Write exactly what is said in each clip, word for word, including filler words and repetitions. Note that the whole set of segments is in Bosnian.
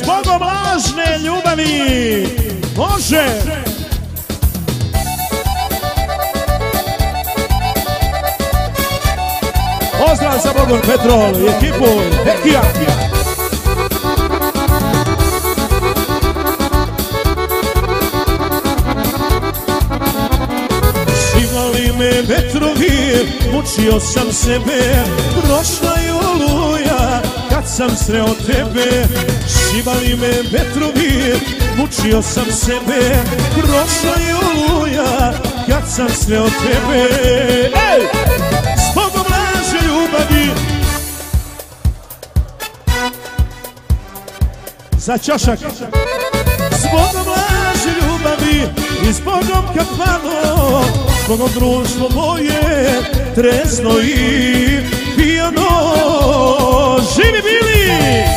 Zbogom lažne ljubavi. Može. Pozdrav za Bogom Petrol i ekipu Hekija. Šivali me vetrovi, mučio sam sebe, prošla je oluja kad sam sreo tebe. Šivali me vetrovi, mučio sam sebe, prošla je oluja kad sam sreo tebe. Ej! Zbogom laže ljubavi. Za čašak. Zbogom laže ljubavi i zbogom kafano, zbogom društvo moje trezno i pijano. Živi bili!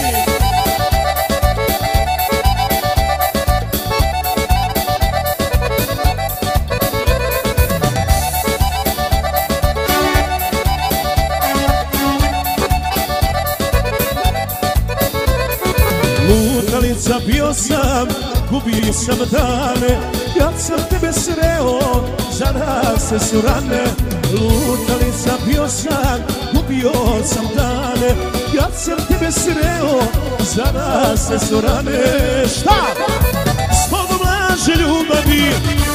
Lutalica bio sam, gubio sam dane, kad sam tebe sreo, za nas se su rane. Lutalica bio sam, gubio sam dane, kad sam tebe sreo, za nas se su rane. Šta? Zbogom laže ljubavi,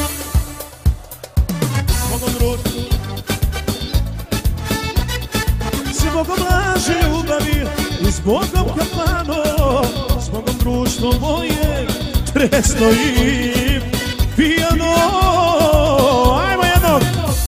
zbogom društva, zbogom laže ljubavi i zbogom kafano, zbogom društvo moje tresno i pijano.